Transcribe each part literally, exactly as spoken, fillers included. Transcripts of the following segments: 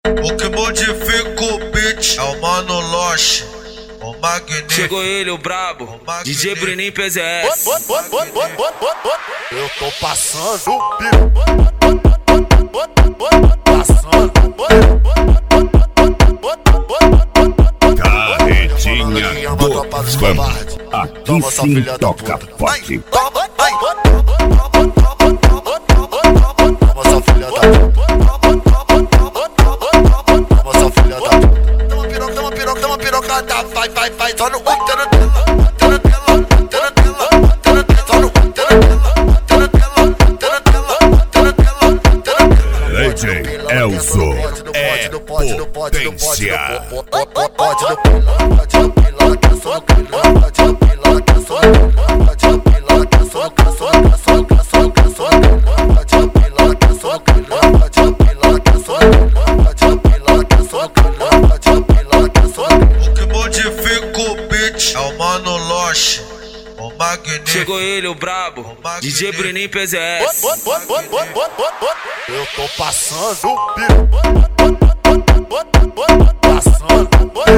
O que modifica o beat é o Mano Loche, o Magnífico. Chegou ele, o brabo, D J Bruninho P Z S. Eu tô passando, passando. Carretinha do Fama. Aqui sim toca forte. Toma, sua filha da Toma, sua filha da Toma piroca, toma piroca, toma pirocada. Vai, vai, vai, só no D J Elzo é potência. Pode no pilão, pode no pilão, que eu sou no pilão. Pode no pilão, que eu sou no pilão. Pode no pilão, que eu sou no pilão. Pode no pilão, que eu sou no pilão. Pode no pilão, que eu sou no pilão. Pode no pilão, que eu sou no pilão. Pode no pilão, que eu sou no pilão. O que modifica o beat é o Mano Loche, o Magnífico. Chegou ele, o brabo, D J Bruninho P Z S. Eu tô passando, passando.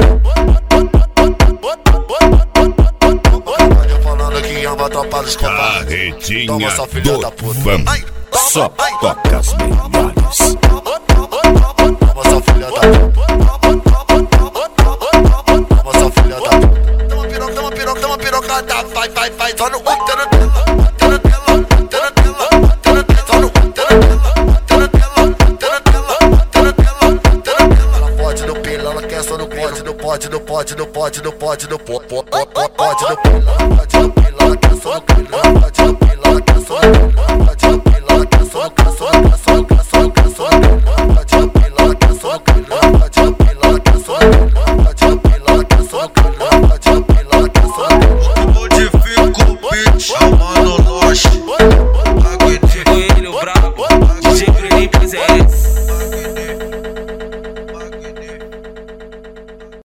Falando que ama a tropa dos covardes. Carretinha Toma, sua filha da do puta. Fama. Só toca as melhores. Toma, sua filha da puta. Toma, sua filha da puta. Toma piroca, toma piroca, toma pirocada. Vai, vai, vai, só no Pode no pode no pode no pode no pode no pode no pilão, pode no pilão, que eu sou no pilão. Pode no pilão, que eu sou no pilão. Pode no pilão, que eu sou no pilão. Pode no pilão, que eu sou no pilão. Pode no pilão, que eu sou no pilão. Pode no pilão, que eu sou no pilão. Pode no pilão, que eu sou no pilão. O que modifica o beat é o Mano Loche,